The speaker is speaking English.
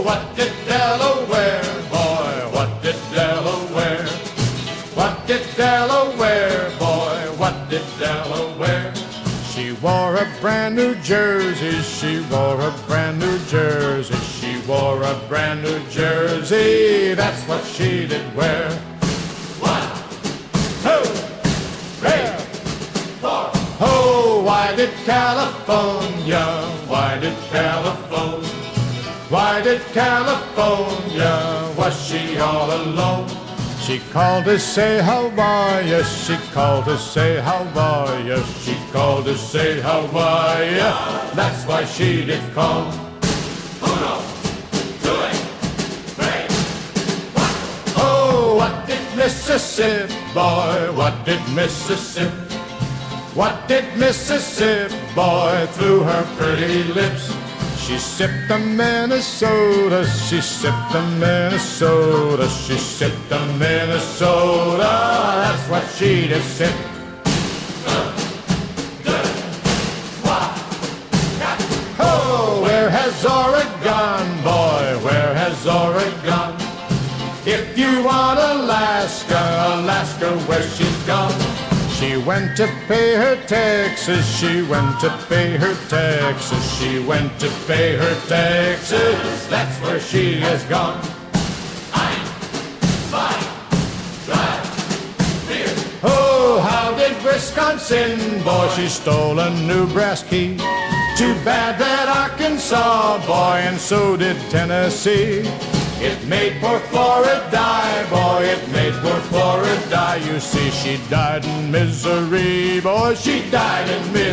what did Delaware, boy, what did Delaware? What did Delaware, boy, what did Delaware? She wore a brand new jersey, she wore a brand new jersey, she wore a brand new jersey, that's what she did wear. 1, 2, 3, 4. Oh, why did California, why did California, why did California, was she all alone? She called to say how are ya, she called to say how are ya, she called to say how are ya, that's why she did call. 1, 2, 3, 4. Oh, what did Mississippi, boy, what did Mississippi, what did Mississippi, boy, through her pretty lips? She sipped the Minnesota, she sipped the Minnesota, she sipped the Minnesota, that's what she did sip. Oh, where has Oregon, boy, where has Oregon? If you want Alaska, Alaska, where she's gone. She went to pay her taxes, she went to pay her taxes, she went to pay her taxes, that's where she has gone. 1, 2, 3, 4. Oh, how did Wisconsin, boy, she stole a new brass key. Too bad that Arkansas, boy, and so did Tennessee. It made poor Florida die, boy, it made poor Florida die. You see, she died in misery, boy, she died in misery.